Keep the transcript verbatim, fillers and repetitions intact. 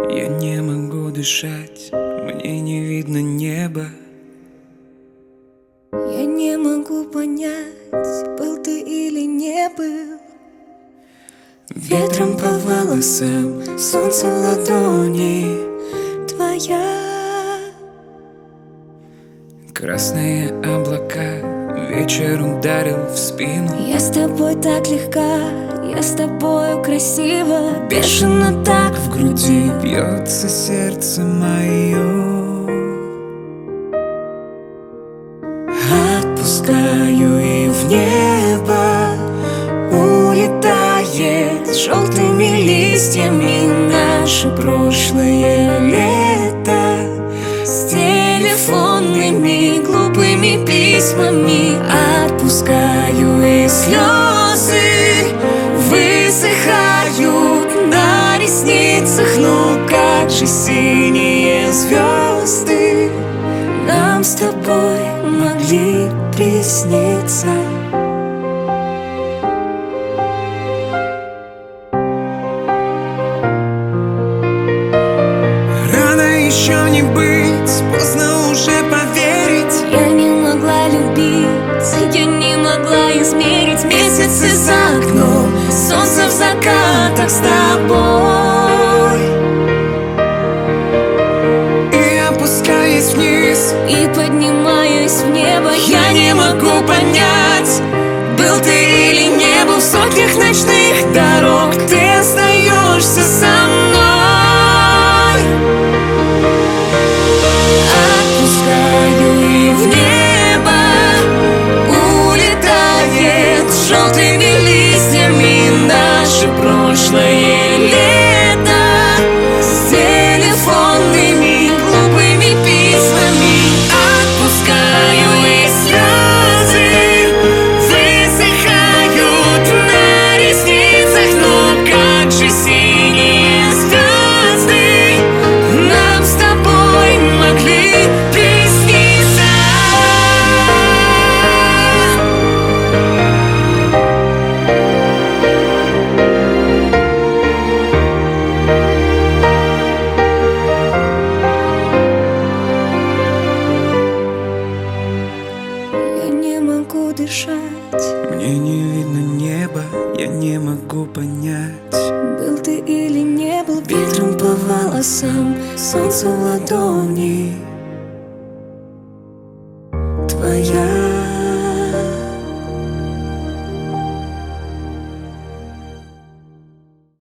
Я не могу дышать, мне не видно неба. Я не могу понять, был ты или не был. Ветром по волосам, солнце в ладони. Твоя Красные облака, вечер ударил в спину. Я с тобой так легка, я с тобою красиво. Бешено так В груди бьется сердце мое. Отпускаю и в небо улетает с желтыми листьями наше прошлое лето, с телефонными глупыми письмами. Отпускаю и слезы высыхают на ресницах. Ну как же синие звезды Нам с тобой могли присниться. Рано еще не быть, поздно уже поверить. Я не могла любить, я не могла измерить месяцы за окном, солнце в закатах с тобой. И опускаясь вниз, И поднимаюсь в небо, я не могу понять, был ты или не был. В сотнях ночных дорог ты остаешься со мной. Отпускаю и в небо улетает с желтыми листьями наше прошлое лето, с телефонными глупыми письмами. Отпускаю и слезы высыхают на ресницах. Но как же синие звезды нам с тобой могли присниться. я не могу дышать. Мне не видно неба, я не могу понять, Был ты или не был. ветром по волосам, солнце в ладони. Твоя